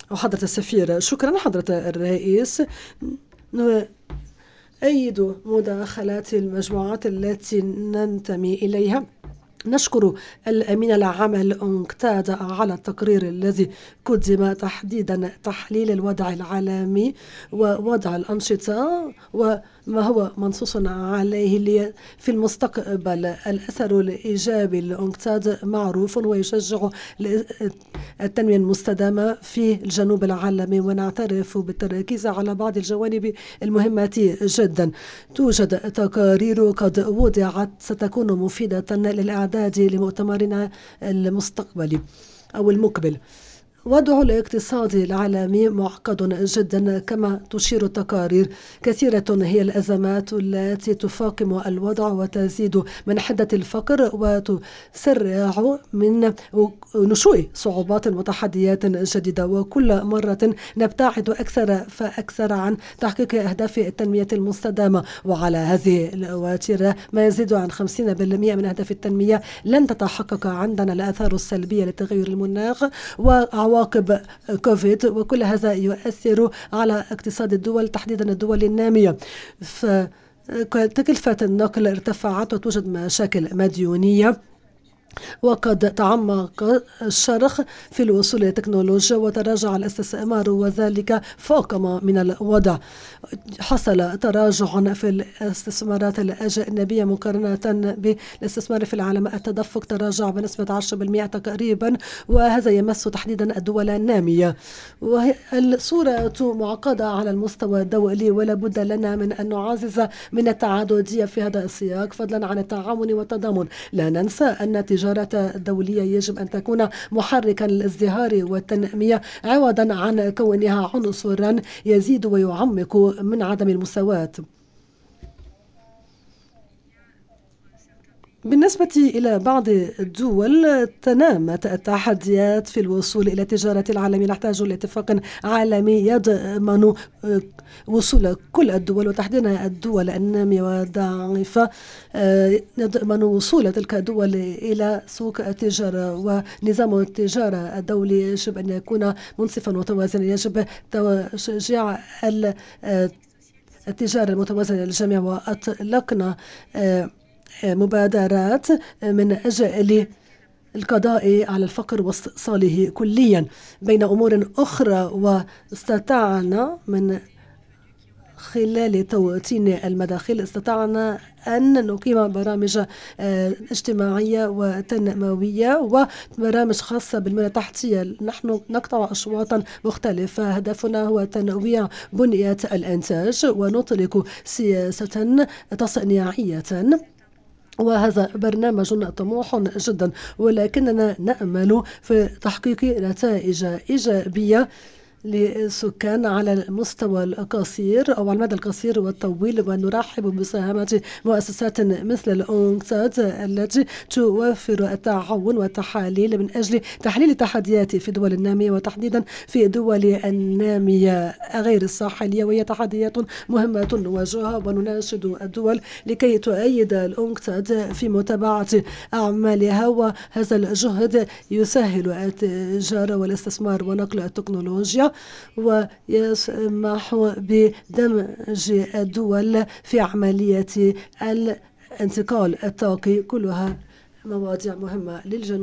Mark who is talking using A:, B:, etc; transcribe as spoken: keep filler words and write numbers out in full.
A: وحضرة السفير. شكرا حضرة الرئيس. نؤيد مداخلات المجموعات التي ننتمي إليها. نشكر الأمين العام الأنكتاد على التقرير الذي قدم، تحديدا تحليل الوضع العالمي ووضع الأنشطة وما هو منصوص عليه في المستقبل. الأثر الإيجابي للأنكتاد معروف ويشجع التنمية المستدامة في الجنوب العالمي، ونعترف بالتركيز على بعض الجوانب المهمة جدا. توجد تقارير قد وضعت ستكون مفيدة للإعداد لمؤتمرنا المستقبلي أو المقبل. وضع الاقتصاد العالمي معقد جدا كما تشير التقارير. كثيرة هي الأزمات التي تفاقم الوضع وتزيد من حدة الفقر وتسرع من نشوء صعوبات وتحديات جديدة، وكل مرة نبتعد أكثر فأكثر عن تحقيق أهداف التنمية المستدامة. وعلى هذه الوتيرة ما يزيد عن خمسين بالمئة من أهداف التنمية لن تتحقق عندنا. الآثار السلبية لتغير المناخ وعواقب كوفيد، وكل هذا يؤثر على اقتصاد الدول تحديدا الدول النامية. فتكلفة النقل ارتفعت وتوجد مشاكل مديونية، وقد تعمق الشرخ في الوصول إلى التكنولوجيا وتراجع الاستثمار، وذلك فاقم من الوضع. حصل تراجع في الاستثمارات الأجنبية مقارنة بالاستثمار في العالم. التدفق تراجع بنسبة عشرة بالمئة تقريبا، وهذا يمس تحديدا الدول النامية. والصورة معقدة على المستوى الدولي، ولا بد لنا من أن نعزز من التعادلية في هذا السياق فضلا عن التعاون والتضامن. لا ننسى أن التجارة الدولية يجب أن تكون محركا للازدهار والتنمية عوضا عن كونها عنصرا يزيد ويعمق من عدم المساواة. بالنسبة إلى بعض الدول تنامت التحديات في الوصول إلى التجارة العالمية. نحتاج لاتفاق عالمي يضمن وصول كل الدول وتحديدا الدول النامية والضعيفة، يضمن وصول تلك الدول إلى سوق التجارة. ونظام التجارة الدولي يجب أن يكون منصفا ومتوازنا. يجب تشجيع التجارة المتوازنة للجميع، وأطلقنا مبادرات من أجل القضاء على الفقر واستئصاله كليا بين أمور أخرى. واستطعنا من خلال توطين المداخل استطعنا أن نقيم برامج اجتماعية وتنموية وبرامج خاصة بالبنية التحتية. نحن نقطع أشواطا مختلفة، هدفنا هو تنويع بنية الإنتاج ونطلق سياسة تصنيعية، وهذا برنامج طموح جدا، ولكننا نأمل في تحقيق نتائج إيجابية للسكان على المستوى القصير أو على المدى القصير والطويل. ونرحب بمساهمة مؤسسات مثل الأونكتاد التي توفر التعاون والتحاليل من أجل تحليل التحديات في الدول النامية وتحديدا في الدول النامية غير الساحلية، وهي تحديات مهمة نواجهها. ونناشد الدول لكي تؤيد الأونكتاد في متابعة أعمالها، وهذا الجهد يسهل التجارة والاستثمار ونقل التكنولوجيا ويسمح بدمج الدول في عملية الانتقال الطاقي. كلها مواضيع مهمة للجنوب.